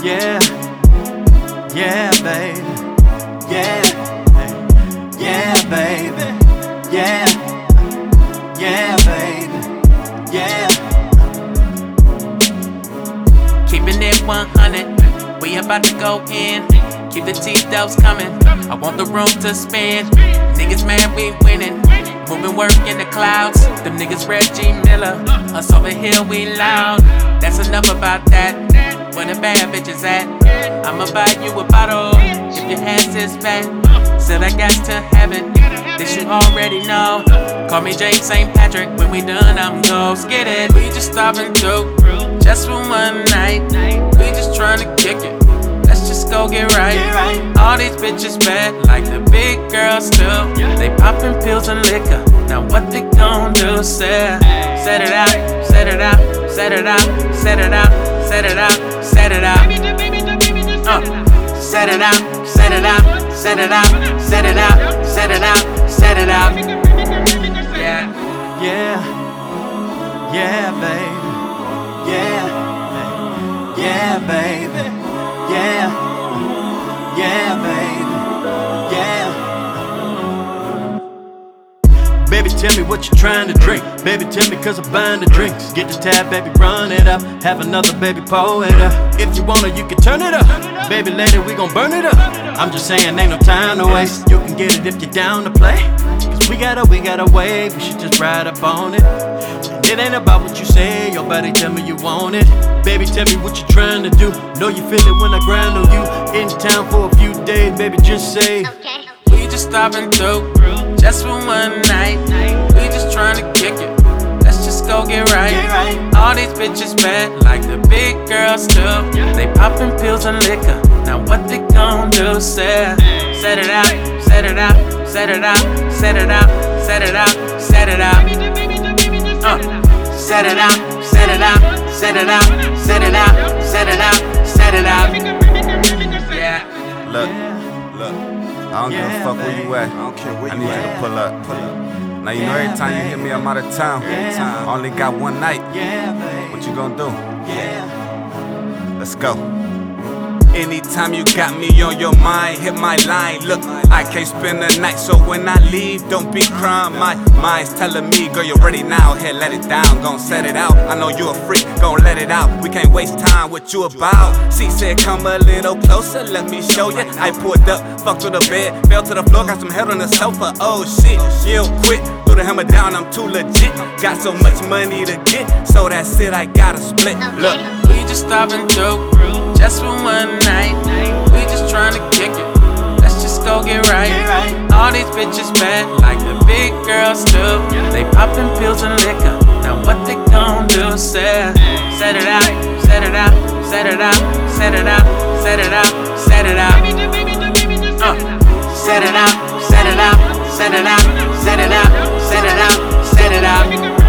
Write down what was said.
Yeah, yeah, baby. Yeah, yeah, baby. Yeah, yeah, baby. Yeah. Keeping it 100, we about to go in. Keep the T-Dubs coming, I want the room to spin. Niggas mad, we winning. Moving work in the clouds. Them niggas Reggie Miller. Us over here, we loud. That's enough about that. Where the bad bitches at? I'ma buy you a bottle if your ass is fat. Said I got to have it. This you already know. Call me James St. Patrick. When we done, I'm gon' get it. We just stopping through, just for one night. We just tryna kick it. Let's just go get right. All these bitches bad, like the big girls do. They poppin' pills and liquor. Now what they gon' do? Set it out, set it out, set it out, set it out, set it out, set it out. Set it out, set it out, set it out, set it out, set it out, set it out. Yeah, Yeah, yeah, baby. Yeah, yeah, baby. Yeah, yeah, baby. Yeah. Baby, tell me what you're trying to drink. Baby, tell me cause I'm buying the drinks. Get the tab, baby, run it up. Have another baby, pour it up. If you wanna, you can turn it up. Baby, lady, we gon' burn it up. I'm just saying, ain't no time to waste. You can get it if you're down to play. Cause we got a wave. We should just ride up on it. And it ain't about what you say. Your body tell me you want it. Baby, tell me what you're trying to do. Know you feel it when I grind on you. In town for a few days, baby, just say. Okay. we just stopping through, just for one night. We just tryna kick it. Let's just go get right. All these bitches bad, like the big girls do. They poppin' pills and liquor. Now what they gon' do? Set it out, set it out, set it out, set it out, set it out, set it out. Set it out, set it out, set it out, set it out, set it out, set it out. Yeah. Look, I don't give a fuck where you at. I don't care where you at. I need you to pull up. Now you know every time you hit me, I'm out of town. I only got one night. What you gonna do? Let's go. Anytime you got me on your mind, hit my line. Look, I can't spend the night, so when I leave, don't be crying. My mind's telling me, girl, you're ready now. Here, let it down, gon' set it out. I know you a freak, gon' let it out. We can't waste time, what you about? She said, come a little closer, let me show ya. I pulled up, fucked to the bed, fell to the floor, got some head on the sofa. Oh shit, she'll quit. Threw the hammer down, I'm too legit. Got so much money to get, so that's it, I gotta split. Look, we just stopping through, just for one night. We just tryna kick it. Let's just go get right. All these bitches bad, like the big girls do. They poppin' pills and liquor. Now what they gon' do? Set it out, set it out, set it out, set it out, set it out, set it out. Set it out, set it out, set it out, set it out, set it out, set it out.